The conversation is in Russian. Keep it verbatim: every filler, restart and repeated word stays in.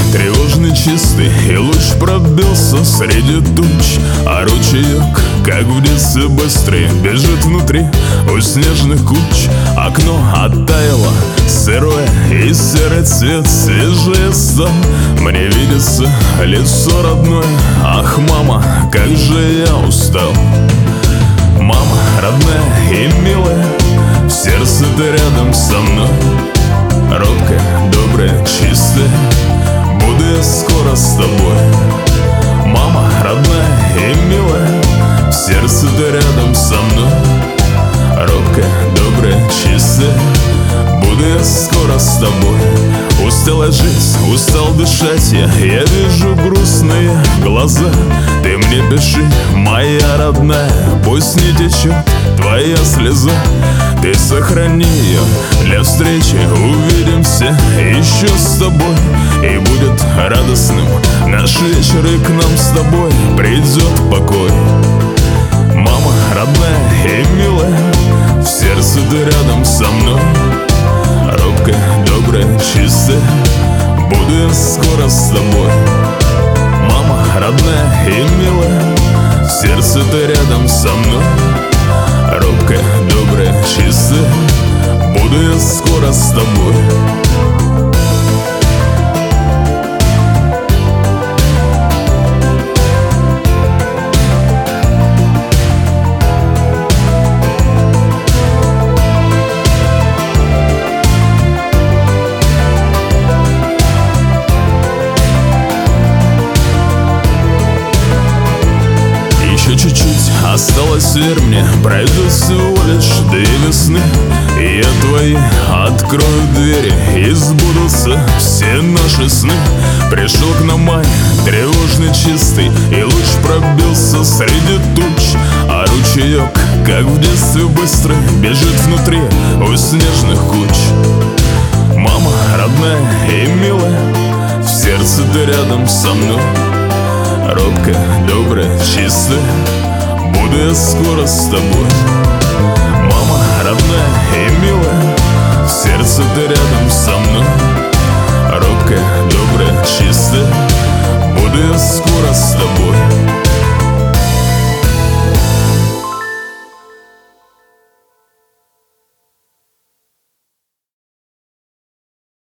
тревожный, чистый, и луч пробился среди туч. А ручеек, как в детстве быстрый, бежит внутри у снежных куч. Окно оттаяло, сырое, и серый цвет свежее стал. Мне видится лицо родное, ах, мама, как же я устал. Мама родная и милая, в сердце ты рядом со мной. Робкая, добрая, чистая, буду я скоро с тобой. Мама родная и милая, в сердце ты рядом со мной. Робкая, добрая, чистая, буду я скоро с тобой. Устала жить, устал дышать я, я вижу грустные глаза. Ты мне пиши, моя родная, пусть не течет твоя слеза. Ты сохрани ее для встречи, увидимся еще с тобой. И будет радостным наш вечер, и к нам с тобой придет покой. Мама родная и милая, в сердце ты рядом со мной. Робкая, добрая, чистая, буду я скоро с тобой. Мама родная и милая, в сердце ты рядом со мной. Робкая, добрая, чистая, буду я скоро с тобой. Чуть-чуть осталось, верь мне, пройдут всего лишь две весны, и я твои открою двери, и сбудутся все наши сны. Пришел к нам май, тревожный, чистый, и луч пробился среди туч. А ручеек, как в детстве быстро, бежит внутри у снежных куч. Мама родная и милая, в сердце ты рядом со мной. Робкая, добрая, чистая, буду я скоро с тобой. Мама родная и милая, в сердце ты рядом со мной.